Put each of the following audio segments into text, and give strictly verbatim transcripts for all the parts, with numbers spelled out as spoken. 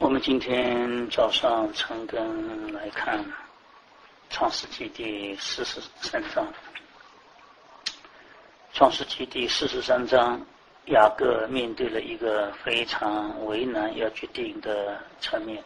我们今天早上晨更来看创世纪第四十三章。创世纪第四十三章，雅各面对了一个非常为难要决定的层面。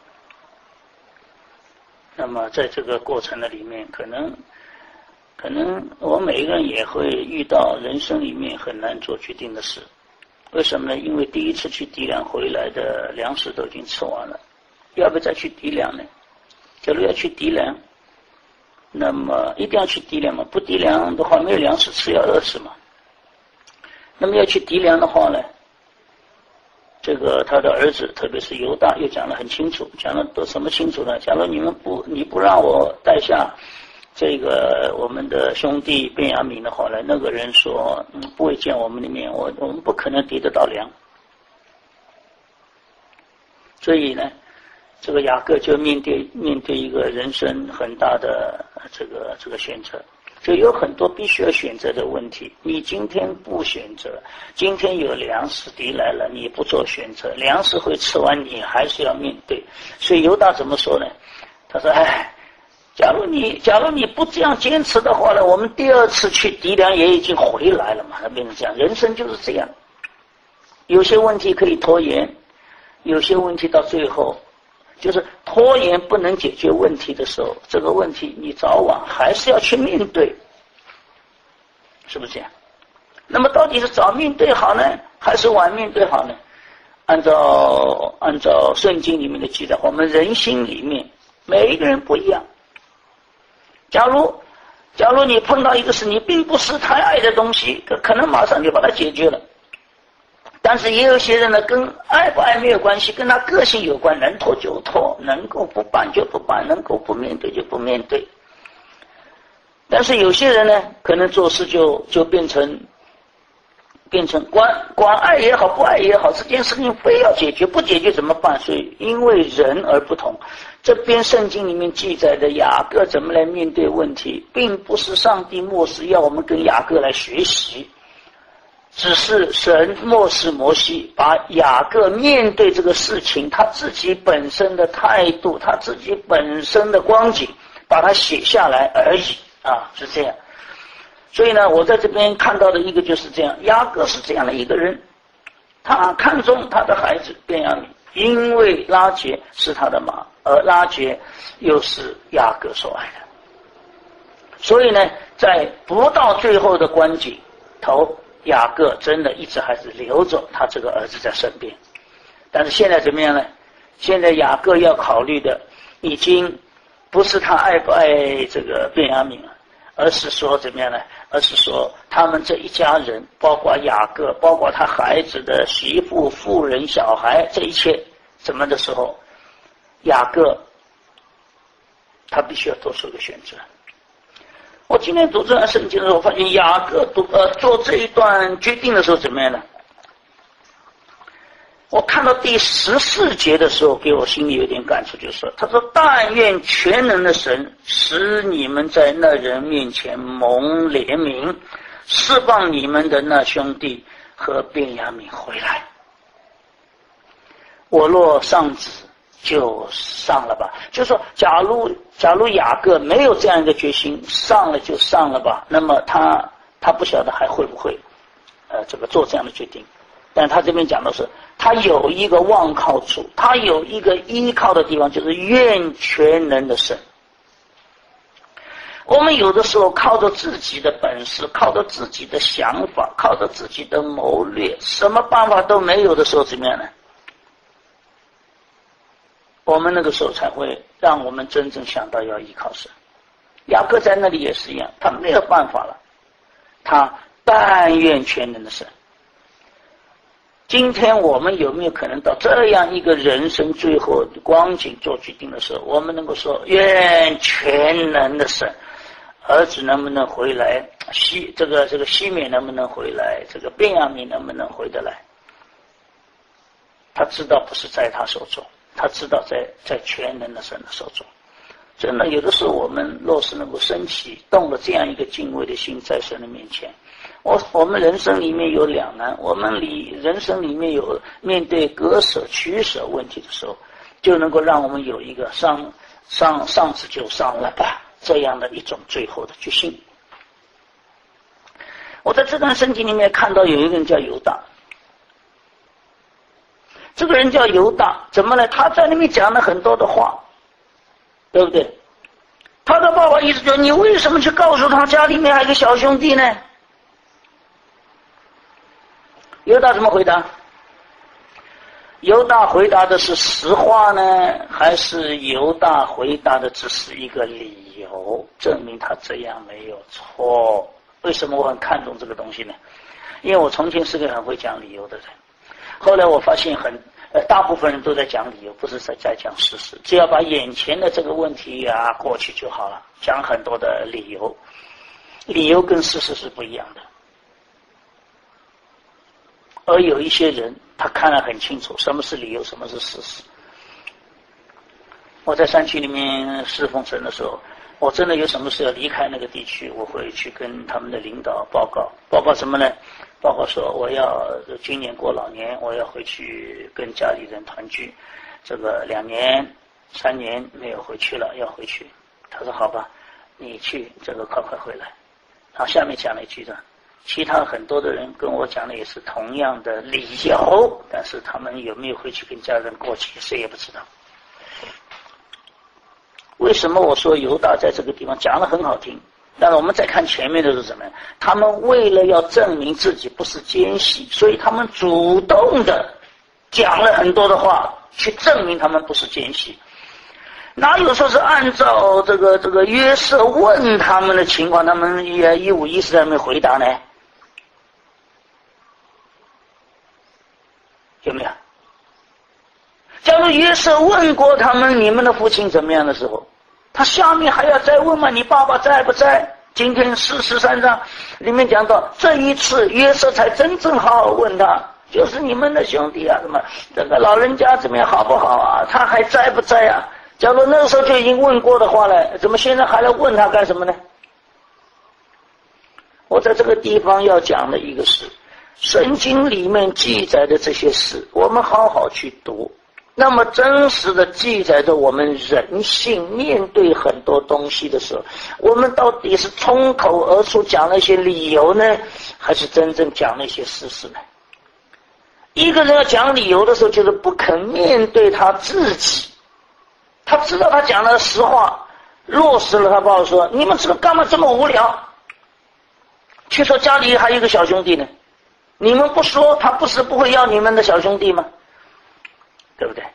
那么在这个过程的里面，可能可能我每一个人也会遇到人生里面很难做决定的事。为什么呢？因为第一次去抵粮回来的粮食都已经吃完了，要不要再去抵粮呢？假如要去抵粮，那么一定要去抵粮嘛，不抵粮的话没有粮食吃，要饿死嘛。那么要去抵粮的话呢，这个他的儿子特别是犹大又讲得很清楚，讲的都什么清楚呢？假如你们不你不让我带下这个我们的兄弟便雅悯的话呢，那个人说、嗯、不会见我们里面，我我们不可能抵得到粮。所以呢，这个雅各就面对面对一个人生很大的这个这个选择，就有很多必须要选择的问题。你今天不选择，今天有粮食敌来了，你不做选择，粮食会吃完，你还是要面对。所以犹大怎么说呢？他说：“哎。”假如你假如你不这样坚持的话呢，我们第二次去抵粮也已经回来了嘛。他变成这样，人生就是这样，有些问题可以拖延，有些问题到最后就是拖延不能解决问题的时候，这个问题你早晚还是要去面对，是不是这样？那么到底是早面对好呢，还是晚面对好呢？按照按照圣经里面的记载，我们人心里面每一个人不一样。假如假如你碰到一个事你并不是太爱的东西，可能马上就把它解决了。但是也有些人呢，跟爱不爱没有关系，跟他个性有关，能拖就拖，能够不办就不办，能够不面对就不面对。但是有些人呢，可能做事就就变成变成管管爱也好，不爱也好，这件事情非要解决，不解决怎么办？所以因为人而不同。这边圣经里面记载的雅各怎么来面对问题，并不是上帝漠视要我们跟雅各来学习，只是神漠视摩西，把雅各面对这个事情他自己本身的态度，他自己本身的光景，把它写下来而已啊，是这样。所以呢，我在这边看到的一个就是这样，雅各是这样的一个人，他看重他的孩子便雅悯，因为拉结是他的马，而拉结又是雅各所爱的。所以呢，在不到最后的关节头，雅各真的一直还是留着他这个儿子在身边。但是现在怎么样呢？现在雅各要考虑的已经不是他爱不爱这个便雅悯了，而是说怎么样呢？而是说他们这一家人，包括雅各，包括他孩子的媳妇、妇人、小孩，这一切怎么的时候，雅各他必须要做出一个选择。我今天读这段圣经的时候，发现雅各读呃做这一段决定的时候怎么样呢？我看到第十四节的时候，给我心里有点感触，就是说，他说：“但愿全能的神使你们在那人面前蒙怜悯，释放你们的那兄弟和便雅悯回来。我若上旨，就上了吧。”就是说，假如假如雅各没有这样一个决心，上了就上了吧，那么他他不晓得还会不会呃这个做这样的决定。但他这边讲的是，他有一个望靠处，他有一个依靠的地方，就是愿全能的神。我们有的时候靠着自己的本事，靠着自己的想法，靠着自己的谋略，什么办法都没有的时候怎么样呢？我们那个时候才会让我们真正想到要依靠神。雅各在那里也是一样，他没有办法了，他但愿全能的神。今天我们有没有可能到这样一个人生最后的光景做决定的时候，我们能够说愿全能的神，儿子能不能回来，西这个这个西缅能不能回来，这个便雅悯能不能回得来？他知道不是在他手中，他知道在在全能的神的手中。真的有的时候我们若是能够升起动了这样一个敬畏的心在神的面前，我我们人生里面有两难，我们里人生里面有面对割舍取舍问题的时候， 就能够让我们有一个上上上次就上了吧这样的一种最后的决心。我在这段圣经里面看到有一个人叫犹大，这个人叫犹大，怎么呢？他在那边讲了很多的话，对不对？他的爸爸一直说，你为什么去告诉他家里面还有个小兄弟呢？犹大怎么回答？犹大回答的是实话呢，还是犹大回答的只是一个理由，证明他这样没有错？为什么我很看重这个东西呢？因为我从前是个很会讲理由的人，后来我发现很呃，大部分人都在讲理由，不是在在讲事实。只要把眼前的这个问题啊过去就好了，讲很多的理由，理由跟事实是不一样的。而有一些人他看得很清楚什么是理由，什么是事实。我在山区里面侍奉神的时候，我真的有什么事要离开那个地区，我会去跟他们的领导报告。报告什么呢？报告说我要今年过老年，我要回去跟家里人团聚，这个两年三年没有回去了，要回去。他说好吧，你去这个快快回来。然后下面讲了一句的，其他很多的人跟我讲的也是同样的理由，但是他们有没有回去跟家人过去，谁也不知道。为什么我说犹大在这个地方讲得很好听？但是我们再看前面的是什么？他们为了要证明自己不是奸细，所以他们主动的讲了很多的话，去证明他们不是奸细。哪有说是按照这个这个约瑟问他们的情况，他们也一五一十在那边回答呢？有没有？假如约瑟问过他们你们的父亲怎么样的时候，他下面还要再问吗？你爸爸在不在？今天四十三章里面讲到，这一次约瑟才真正好好问他，就是你们的兄弟啊，什么这个老人家怎么样好不好啊？他还在不在啊？假如那个时候就已经问过的话了，怎么现在还来问他干什么呢？我在这个地方要讲的一个是，圣经里面记载的这些事，我们好好去读。那么真实的记载着我们人性面对很多东西的时候，我们到底是冲口而出讲了一些理由呢，还是真正讲了一些事实呢？一个人要讲理由的时候，就是不肯面对他自己，他知道他讲了实话，落实了。他爸爸说，你们这个干嘛这么无聊，去说家里还有一个小兄弟呢，你们不说他不是不会要你们的小兄弟吗？对不对？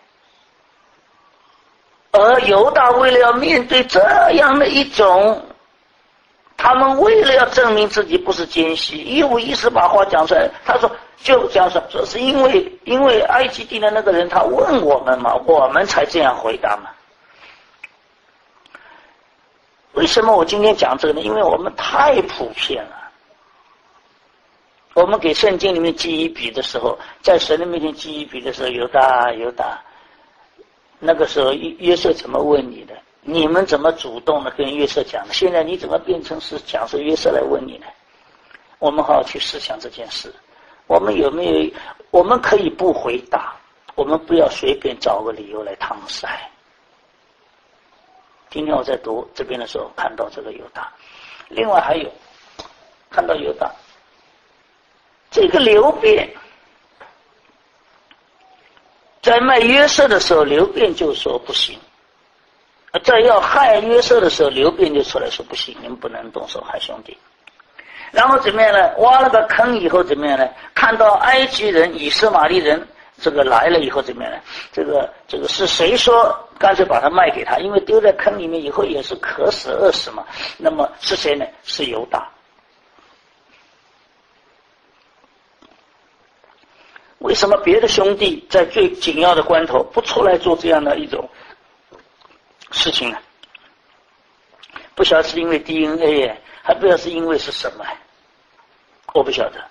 而犹大为了要面对这样的一种，他们为了要证明自己不是奸细，一五一十把话讲出来。他说就这样说，说是因为因为埃及地的那个人他问我们嘛，我们才这样回答嘛。为什么我今天讲这个呢？因为我们太普遍了。我们给圣经里面记一笔的时候，在神的面前记一笔的时候，犹大犹大，那个时候约瑟怎么问你的？你们怎么主动的跟约瑟讲的？现在你怎么变成是讲是约瑟来问你呢？我们好好去思想这件事。我们有没有？我们可以不回答，我们不要随便找个理由来搪塞。今天我在读这边的时候看到这个犹大，另外还有看到犹大。这个流便在卖约瑟的时候，流便就说不行；在要害约瑟的时候，流便就出来说不行，你们不能动手害兄弟。然后怎么样呢？挖了个坑以后怎么样呢？看到埃及人、以斯玛利人这个来了以后怎么样呢？这个这个是谁说干脆把他卖给他？因为丢在坑里面以后也是渴死饿死嘛。那么是谁呢？是犹大。为什么别的兄弟在最紧要的关头不出来做这样的一种事情呢？不晓得是因为 D N A， 还不知道是因为是什么，我不晓得。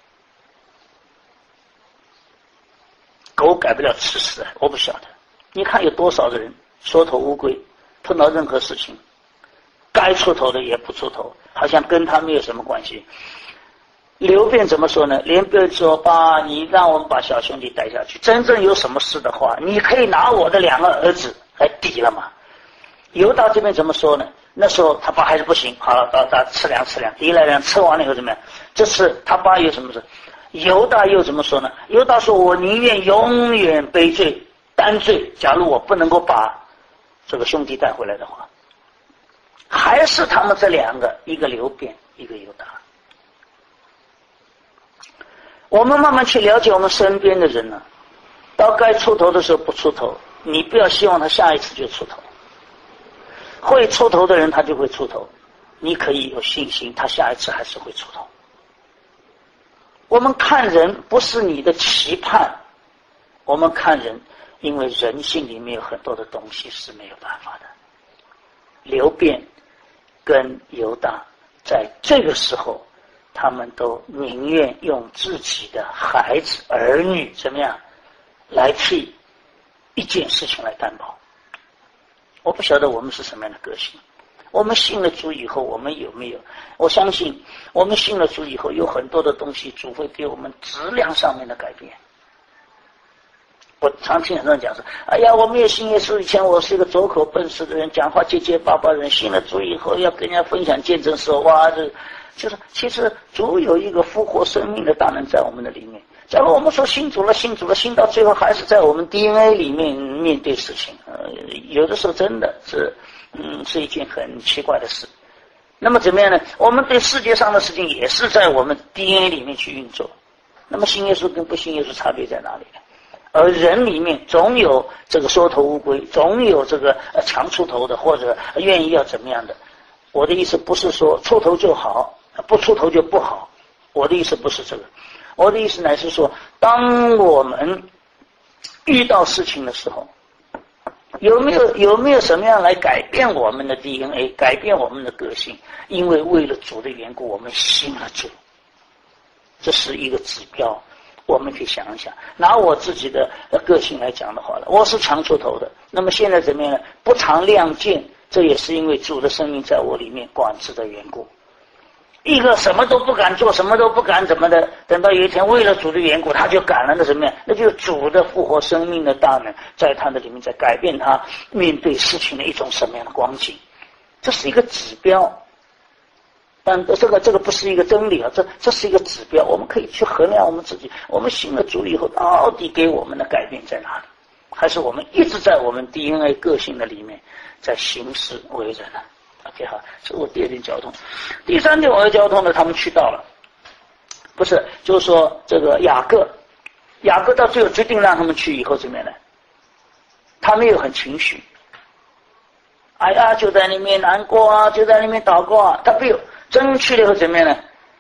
狗改不了吃屎，我不晓得。你看有多少的人缩头乌龟，碰到任何事情该出头的也不出头，好像跟他没有什么关系。 刘辩怎么说呢？刘辩说：“爸，你让我们把小兄弟带下去，真正有什么事的话，你可以拿我的两个儿子来抵了嘛。”犹大这边怎么说呢？那时候他爸还是不行，好了，到他吃粮吃粮，一来粮吃完了以后怎么样？这次他爸又什么事？犹大又怎么说呢？犹大说：“我宁愿永远背罪担罪，假如我不能够把这个兄弟带回来的话。”还是他们这两个，一个刘辩，一个犹大。我们慢慢去了解我们身边的人呢，到该出头的时候不出头，你不要希望他下一次就出头。会出头的人他就会出头，你可以有信心，他下一次还是会出头。我们看人不是你的期盼，我们看人，因为人性里面有很多的东西是没有办法的。刘辩跟犹大在这个时候，他们都宁愿用自己的孩子儿女怎么样来替一件事情来担保。我不晓得我们是什么样的个性，我们信了主以后，我们有没有？我相信我们信了主以后，有很多的东西主会给我们质量上面的改变。我常听很多人讲说：“哎呀，我没有信耶稣以前，我是一个拙口笨舌的人，讲话结结巴巴的人。信了主以后，要跟人家分享见证说，哇，这就是其实主有一个复活生命的大能在我们的里面。假如我们说信主了，信主了，信到最后还是在我们 D N A 里面面对事情，呃，有的时候真的是，嗯，是一件很奇怪的事。那么怎么样呢？我们对世界上的事情也是在我们 D N A 里面去运作。那么信耶稣跟不信耶稣差别在哪里呢？而人里面总有这个缩头乌龟，总有这个呃强出头的，或者愿意要怎么样的。我的意思不是说出头就好，不出头就不好。我的意思不是这个。我的意思乃是说，当我们遇到事情的时候，有没有有没有什么样来改变我们的 D N A， 改变我们的个性？因为为了主的缘故，我们信了主，这是一个指标。我们去想一想，拿我自己的个性来讲的话了，我是强出头的。那么现在怎么样呢？不常亮剑，这也是因为主的生命在我里面管制的缘故。一个什么都不敢做，什么都不敢怎么的，等到有一天为了主的缘故，他就敢了，那什么呀？那就是主的复活生命的大能在他的里面，在改变他面对事情的一种什么样的光景。这是一个指标，但这个这个不是一个真理啊，这这是一个指标，我们可以去衡量我们自己，我们信了主以后到底给我们的改变在哪里？还是我们一直在我们 D N A 个性的里面在行事为人呢？OK 好，这是我第二点交通。第三点我要交通呢，他们去到了，不是，就是说这个雅各，雅各到最后决定让他们去以后怎么样呢？他没有很情绪，哎呀，就在里面难过啊，就在里面祷告啊，他没有，真去了以后怎么样呢？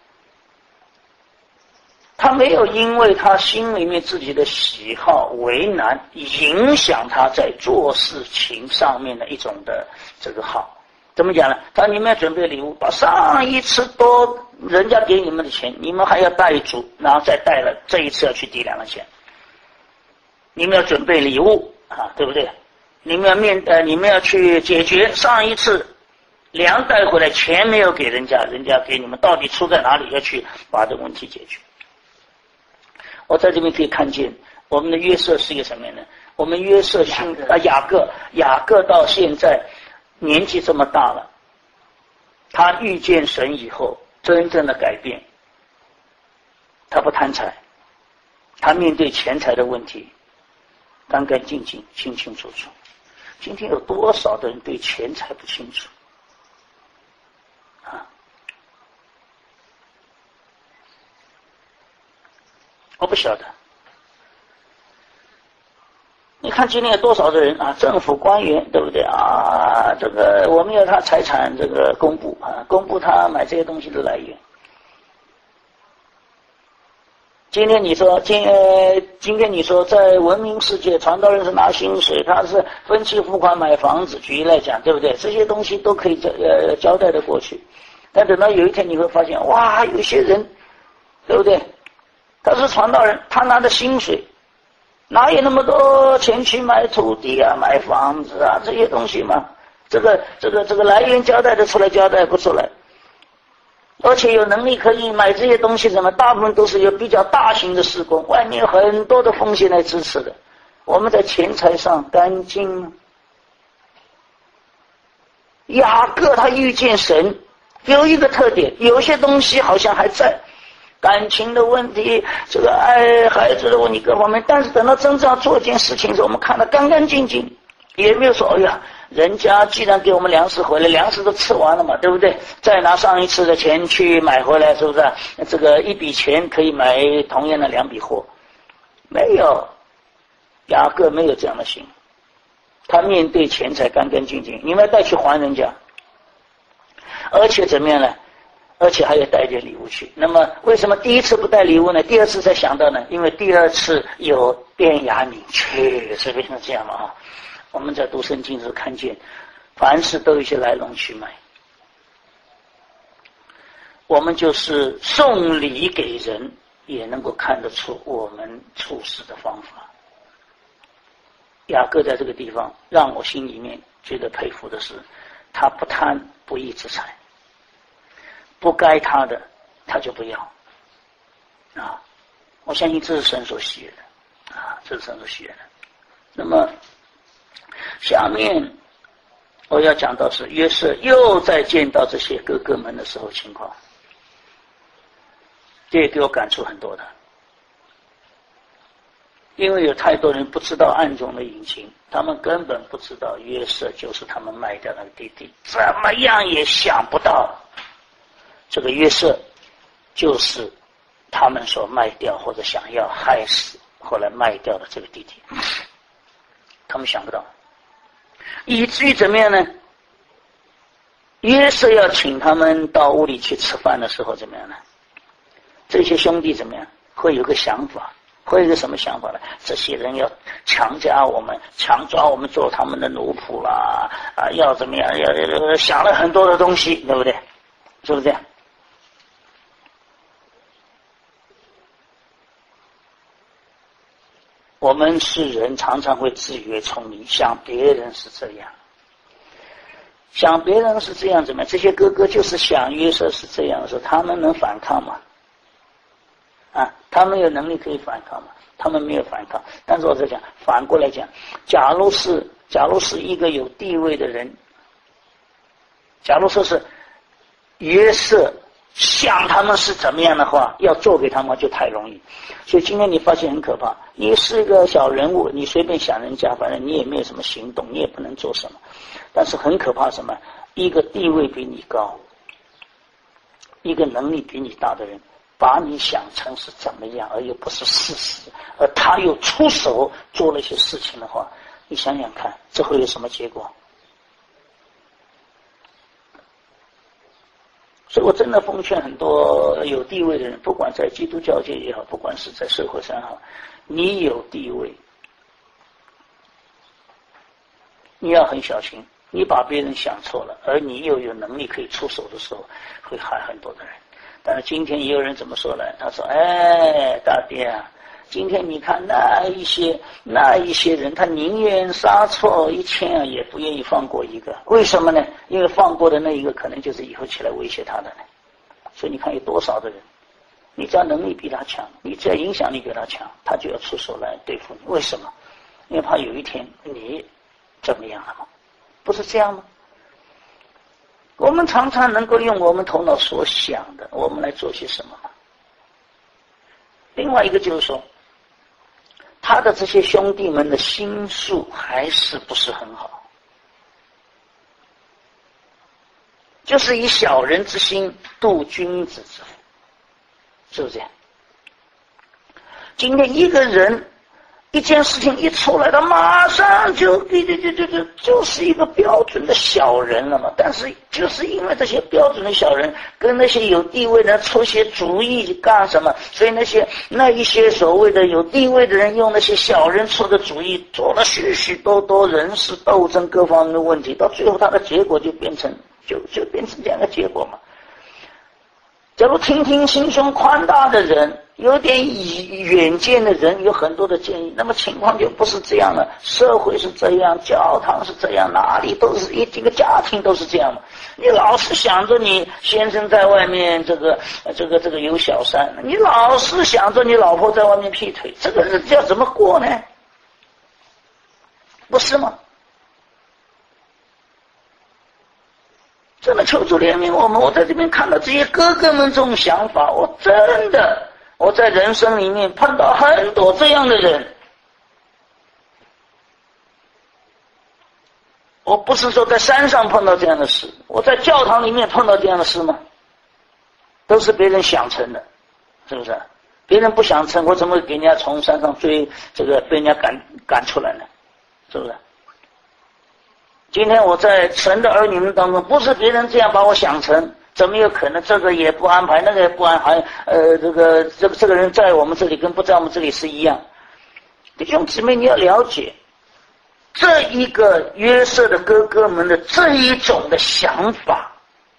他没有因为他心里面自己的喜好为难，影响他在做事情上面的一种的这个好。怎么讲呢？他你们要准备礼物，把上一次多人家给你们的钱，你们还要带足，然后再带了这一次要去抵两个钱。你们要准备礼物啊，对不对？你们要面呃，你们要去解决上一次粮带回来，钱没有给人家，人家给你们到底出在哪里，要去把这个问题解决。我在这边可以看见我们的约瑟是一个什么样的？我们约瑟信啊雅各，雅各到现在年纪这么大了，他遇见神以后真正的改变，他不贪财，他面对钱财的问题干干净净清清楚楚。今天有多少的人对钱财不清楚啊？我不晓得。你看今天有多少的人啊，政府官员对不对啊？这个我们要他财产这个公布啊，公布他买这些东西的来源。今天你说今呃，今天你说在文明世界，传道人是拿薪水，他是分期付款买房子，举例来讲，对不对？这些东西都可以交呃交代的过去。但等到有一天你会发现，哇，有些人，对不对？他是传道人，他拿的薪水，哪有那么多钱去买土地啊、买房子啊这些东西嘛？这个这个这个来源交代得出来，交代不出来。 而且有能力可以买这些东西，什么大部分都是有比较大型的施工，外面有很多的风险来支持的。我们在钱财上干净吗？雅各他遇见神有一个特点，有些东西好像还在，感情的问题，这个爱孩子的问题各方面，但是等到真正要做一件事情的时候，我们看得干干净净，也没有说哎呀，人家既然给我们粮食回来，粮食都吃完了嘛，对不对？再拿上一次的钱去买回来，是不是？这个一笔钱可以买同样的两笔货，没有，雅各没有这样的心，他面对钱财干干净净，你们带去还人家，而且怎么样呢？而且还要带点礼物去。那么为什么第一次不带礼物呢？第二次才想到呢？因为第二次有便雅悯去，是为什么这样嘛？啊，我们在读圣经时看见，凡事都有一些来龙去脉。我们就是送礼给人，也能够看得出我们处事的方法。雅各在这个地方让我心里面觉得佩服的是，他不贪不义之财，不该他的他就不要啊！我相信这是神所喜悦的啊，这是神所喜悦的。那么下面我要讲到是约瑟又在见到这些哥哥们的时候情况，这也给我感触很多的。因为有太多人不知道暗中的隐情，他们根本不知道约瑟就是他们卖掉那个弟弟，怎么样也想不到这个约瑟就是他们所卖掉或者想要害死后来卖掉的这个弟弟，他们想不到，以至于怎么样呢？约瑟要请他们到屋里去吃饭的时候怎么样呢？这些兄弟怎么样会有个想法，会有一个什么想法呢？这些人要强加我们，强抓我们做他们的奴仆啦，啊，要怎么样？要, 要想了很多的东西，对不对？是不是这样？我们是人，常常会自以为聪明，想别人是这样，想别人是这样怎么样？这些哥哥就是想约瑟是这样的时候，他们能反抗吗？啊，他们有能力可以反抗吗？他们没有反抗。但是我在讲，反过来讲，假如是假如是一个有地位的人，假如说是约瑟想他们是怎么样的话，要做给他们就太容易。所以今天你发现很可怕，你是一个小人物，你随便想人家，反正你也没有什么行动，你也不能做什么。但是很可怕什么？一个地位比你高，一个能力比你大的人，把你想成是怎么样，而又不是事实，而他又出手做了一些事情的话，你想想看，这会有什么结果？所以我真的奉劝很多有地位的人，不管在基督教界也好，不管是在社会上也好，你有地位，你要很小心，你把别人想错了，而你又有能力可以出手的时候，会害很多的人。但是今天也有人怎么说呢？他说：“哎，大爹啊，今天你看那一些那一些人，他宁愿杀错一千啊，也不愿意放过一个。为什么呢？因为放过的那一个，可能就是以后起来威胁他的呢。所以你看有多少的人，你只要能力比他强，你只要影响力比他强，他就要出手来对付你。为什么？因为怕有一天你怎么样了吗？不是这样吗？”我们常常能够用我们头脑所想的，我们来做些什么吗？另外一个就是说，他的这些兄弟们的心术还是不是很好，就是以小人之心度君子之腹，是不是这样？今天一个人一件事情一出来，他马上就就就就就就是一个标准的小人了嘛。但是就是因为这些标准的小人跟那些有地位的人出些主意干什么，所以那些那一些所谓的有地位的人用那些小人出的主意，做了许许多多人事斗争各方面的问题，到最后他的结果就变成就就变成这样的结果嘛。 假如听听心胸宽大的人，有点远见的人，有很多的建议，那么情况就不是这样了。社会是这样，教堂是这样，哪里都是一这个家庭都是这样嘛。你老是想着你先生在外面这个这个这个有小三，你老是想着你老婆在外面劈腿，这个日子要怎么过呢？不是吗？真的求主怜悯我们，我在这边看到这些哥哥们这种想法，我真的我在人生里面碰到很多这样的人。我不是说在山上碰到这样的事，我在教堂里面碰到这样的事吗？都是别人想成的，是不是？别人不想成，我怎么给人家从山上追这个被人家赶赶出来呢？是不是？今天我在神的儿女们当中，不是别人这样把我想成，怎么有可能这个也不安排，那个也不安排？呃，这个这个这个人在我们这里跟不在我们这里是一样。弟兄姊妹，你要了解这一个约瑟的哥哥们的这一种的想法，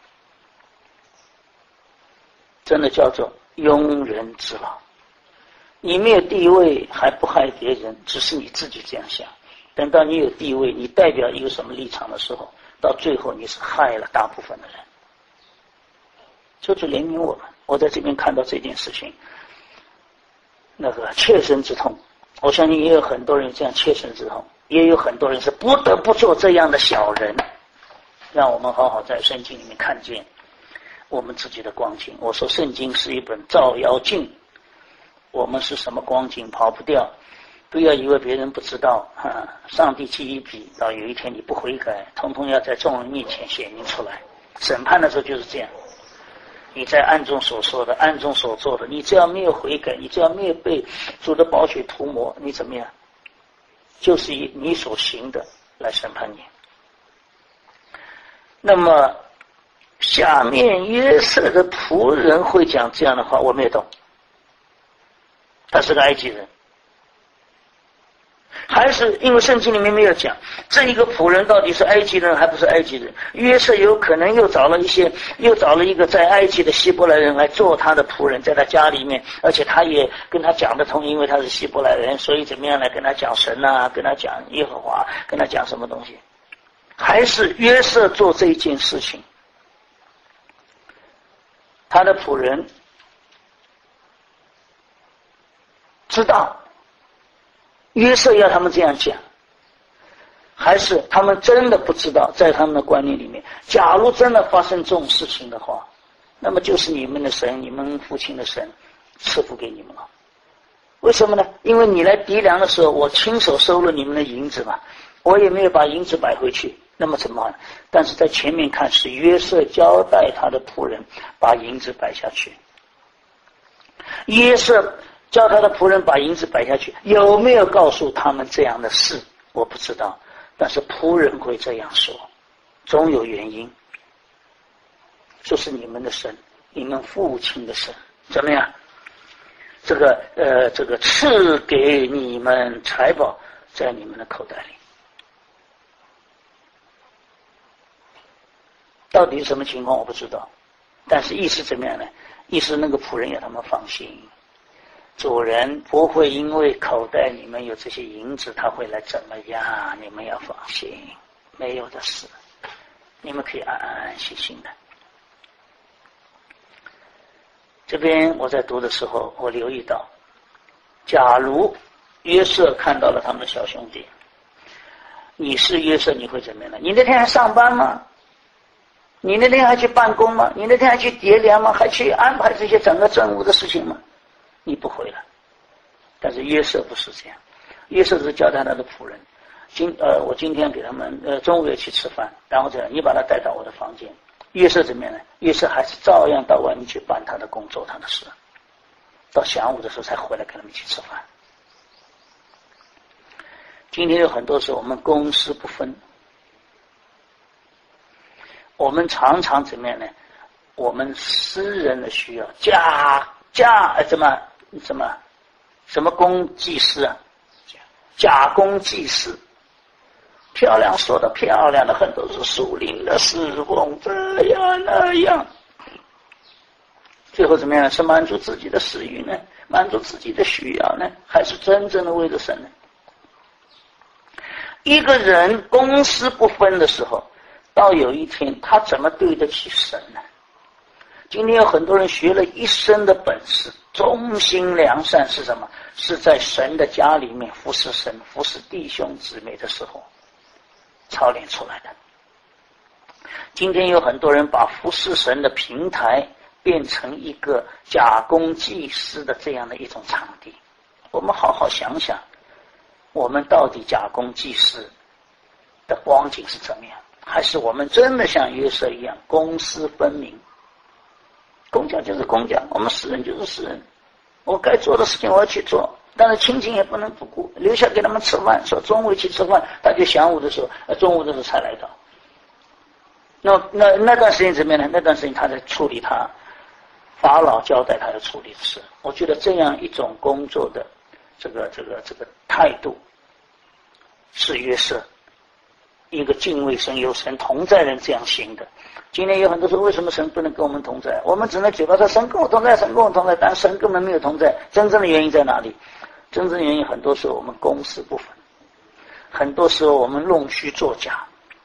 真的叫做庸人自扰。你没有地位还不害别人，只是你自己这样想。等到你有地位，你代表一个什么立场的时候，到最后你是害了大部分的人。求主怜悯我们，我在这边看到这件事情，那个切身之痛。我相信也有很多人这样切身之痛，也有很多人是不得不做这样的小人。让我们好好在圣经里面看见我们自己的光景。我说圣经是一本照妖镜，我们是什么光景跑不掉。不要以为别人不知道啊！上帝记一笔，到有一天你不悔改，统统要在众人面前显明出来。审判的时候就是这样，你在暗中所说的，暗中所做的，你只要没有悔改，你只要没有被主的宝血涂抹，你怎么样？就是以你所行的来审判你。那么下面约瑟的仆人会讲这样的话，我没有懂。他是个埃及人。还是因为圣经里面没有讲这一个仆人到底是埃及人还不是埃及人。约瑟有可能又找了一些又找了一个在埃及的希伯来人来做他的仆人，在他家里面，而且他也跟他讲得通，因为他是希伯来人，所以怎么样来跟他讲神啊，跟他讲耶和华，跟他讲什么东西。还是约瑟做这一件事情，他的仆人知道约瑟要他们这样讲，还是他们真的不知道？在他们的观念里面，假如真的发生这种事情的话，那么就是你们的神，你们父亲的神赐福给你们了。为什么呢？因为你来籴粮的时候，我亲手收了你们的银子嘛，我也没有把银子摆回去，那么怎么办？但是在前面看是约瑟交代他的仆人把银子摆下去。约瑟叫他的仆人把银子摆下去，有没有告诉他们这样的事我不知道，但是仆人会这样说，总有原因。就是你们的神，你们父亲的神怎么样？这个呃，这个赐给你们财宝在你们的口袋里。到底是什么情况我不知道，但是意思怎么样呢？意思那个仆人要他们放心，主人不会因为口袋里面有这些银子他会来怎么样，你们要放心，没有的事，你们可以安安心心的。这边我在读的时候，我留意到，假如约瑟看到了他们的小兄弟，你是约瑟，你会怎么样呢？你那天还上班吗？你那天还去办公吗？你那天还去籴粮吗？还去安排这些整个政务的事情吗？你不会了。但是约瑟不是这样，约瑟是交代他的仆人，今呃，我今天给他们呃中午也去吃饭，然后这样你把他带到我的房间。约瑟怎么样呢？约瑟还是照样到外面去办他的工作，他的事，到晌午的时候才回来跟他们一起吃饭。今天有很多时候我们公私不分，我们常常怎么样呢？我们私人的需要假假怎么怎么什么公济私啊？假公济私。漂亮说的漂亮的很多是属灵的侍奉，这样那样， 最后怎么样？是满足自己的私欲呢？满足自己的需要呢？还是真正的为了神呢？一个人公私不分的时候，到有一天他怎么对得起神呢？今天有很多人学了一生的本事，忠心良善是什么？是在神的家里面服侍神、服侍弟兄姊妹的时候操练出来的。今天有很多人把服侍神的平台变成一个假公济私的这样的一种场地。我们好好想想，我们到底假公济私的光景是怎么样？还是我们真的像约瑟一样公私分明？公家就是公家，我们私人就是私人，我该做的事情我要去做，但是亲情也不能不顾，留下给他们吃饭，说中午一起吃饭，他就晌午的时候呃中午的时候才来到。那那那段时间怎么样呢？那段时间他在处理他法老交代他要处理的事。我觉得这样一种工作的这个这个这个态度，是约瑟一个敬畏神、有神同在人这样行的。今天有很多说，为什么神不能跟我们同在？我们只能嘴巴说神跟我同在，神跟我同在，但神根本没有同在。真正的原因在哪里？真正的原因很多时候我们公私不分，很多时候我们弄虚作假。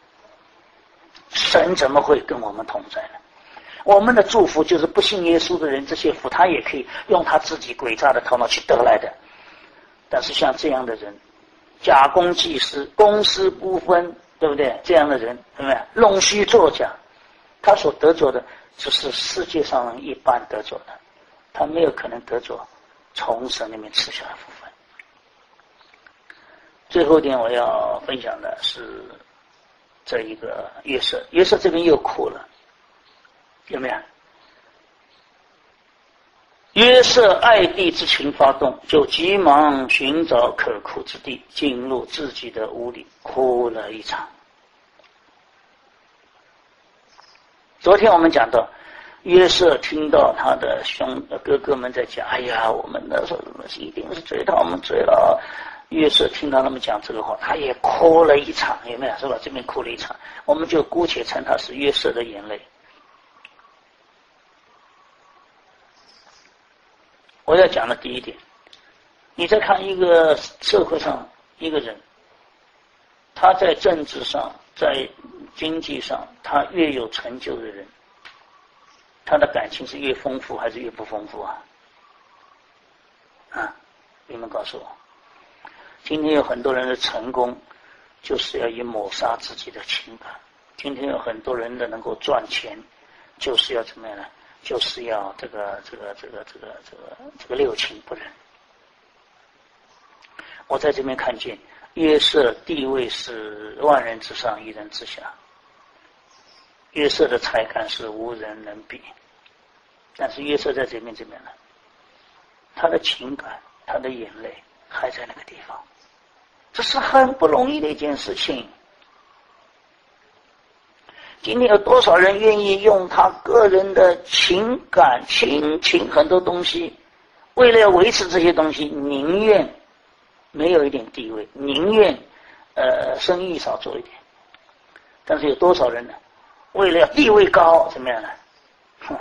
神怎么会跟我们同在呢？我们的祝福就是不信耶稣的人，这些福他也可以用他自己诡诈的头脑去得来的。但是像这样的人，假公济私、公私不分，对不对？这样的人，对不对？弄虚作假，他所得着的只是世界上人一般得着的，他没有可能得着从神那边赐下的福分。最后一点我要分享的是这一个约瑟，约瑟这边又哭了，有没有？约瑟爱弟之情发动，就急忙寻找可哭之地，进入自己的屋里，哭了一场。昨天我们讲到，约瑟听到他的兄哥哥们在讲，哎呀，我们那时候一定是追讨我们追了。约瑟听到他们讲这个话，他也哭了一场，有没有？是吧？这边哭了一场，我们就姑且称他是约瑟的眼泪。我要讲的第一点，你再看一个社会上一个人，他在政治上、在经济上，他越有成就的人，他的感情是越丰富还是越不丰富啊？啊，你们告诉我。今天有很多人的成功，就是要以抹杀自己的情感。今天有很多人的能够赚钱，就是要怎么样呢？就是要这个这个这个这个这个这个六亲不认。我在这边看见约瑟地位是万人之上，一人之下。约瑟的才干是无人能比，但是约瑟在这边这边呢，他的情感、他的眼泪还在那个地方，这是很不容易的一件事情。今天有多少人愿意用他个人的情感、亲情很多东西，为了要维持这些东西，宁愿没有一点地位，宁愿呃生意少做一点。但是有多少人呢？为了地位高，怎么样呢？哼，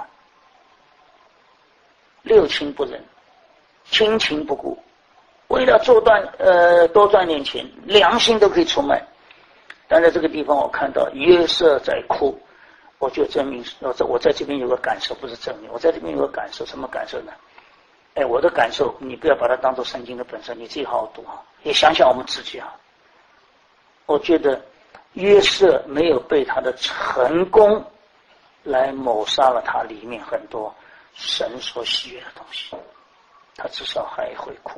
六亲不认，亲情不顾，为了做赚呃多赚点钱，良心都可以出卖。但在这个地方我看到约瑟在哭，我就证明我在我在这边有个感受，不是证明，我在这边有个感受。什么感受呢？哎，我的感受你不要把它当作圣经的本身，你自己好好读啊，也想想我们自己啊。我觉得约瑟没有被他的成功来谋杀了他里面很多神所喜悦的东西，他至少还会哭。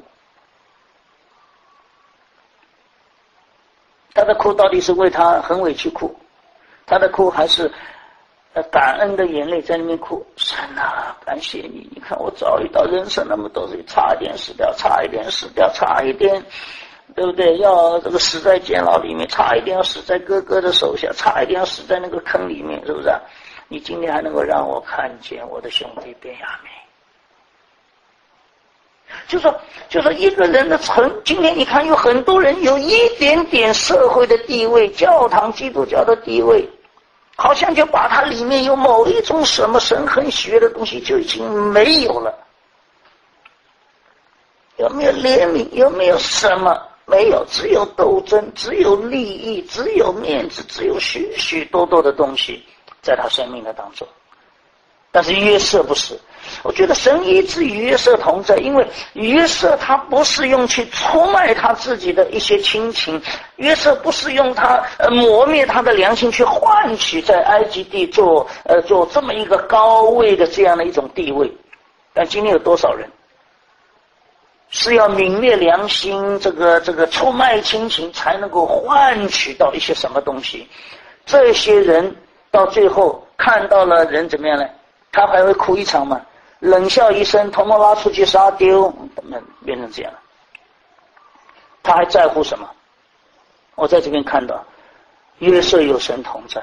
他的哭到底是为他很委屈哭，他的哭还是呃感恩的眼泪在那边哭。神啊，感谢你！你看我遭遇到人生那么多事，差一点死掉，差一点死掉，差一点，对不对？要这个死在监牢里面，差一点要死在哥哥的手下，差一点要死在那个坑里面，是不是啊？你今天还能够让我看见我的兄弟便雅悯。就说就说一个人的成，今天你看有很多人有一点点社会的地位，教堂基督教的地位， 好像就把它里面有某一种什么神很喜悦的东西就已经没有了。有没有怜悯？有没有什么？没有，只有斗争，只有利益，只有面子，只有许许多多的东西在他生命的当中。但是约瑟不是，我觉得神一直与约瑟同在，因为约瑟他不是用去出卖他自己的一些亲情，约瑟不是用他呃磨灭他的良心去换取在埃及地做呃做这么一个高位的这样的一种地位。但今天有多少人是要泯灭良心，这个这个出卖亲情才能够换取到一些什么东西？这些人到最后看到了人怎么样呢？他还会哭一场吗？冷笑一声，统统拉出去杀丢，那变成这样了。他还在乎什么？我在这边看到约瑟有神同在，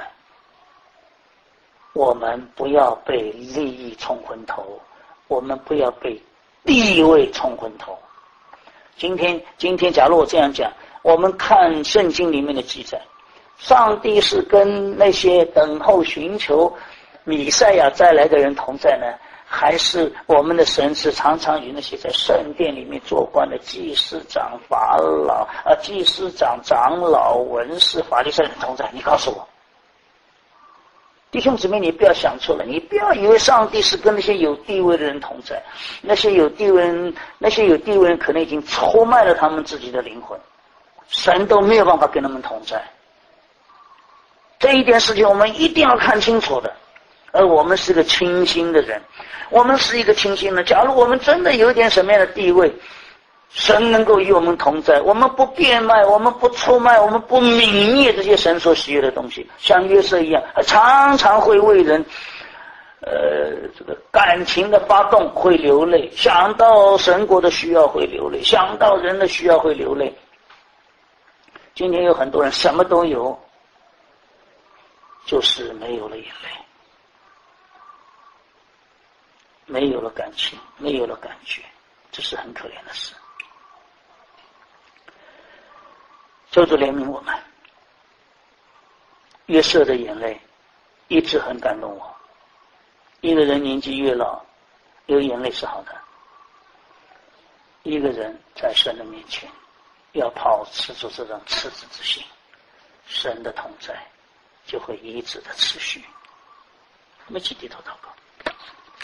我们不要被利益冲昏头，我们不要被地位冲昏头。今天今天假如我这样讲，我们看圣经里面的记载，上帝是跟那些等候寻求弥赛亚再来的人同在呢，还是我们的神是常常与那些在圣殿里面做官的祭司长、法老啊、祭司长、长老、文士、法利赛人同在？你告诉我，弟兄姊妹，你不要想错了，你不要以为上帝是跟那些有地位的人同在，那些有地位人，那些有地位人可能已经出卖了他们自己的灵魂，神都没有办法跟他们同在。这一点事情我们一定要看清楚的。而我们是个清心的人，我们是一个清心的。假如我们真的有一点什么样的地位，神能够与我们同在，我们不变卖，我们不出卖，我们不泯灭这些神所喜悦的东西，像约瑟一样，常常会为人呃这个感情的发动会流泪，想到神国的需要会流泪，想到人的需要会流泪。今天有很多人什么都有，就是没有了眼泪，没有了感情，没有了感觉，这是很可怜的事。求主怜悯我们。约瑟的眼泪一直很感动我。一个人年纪越老，有眼泪是好的。一个人在神的面前，要保持住这种赤子之心，神的同在就会一直的持续。我们一起低头祷告。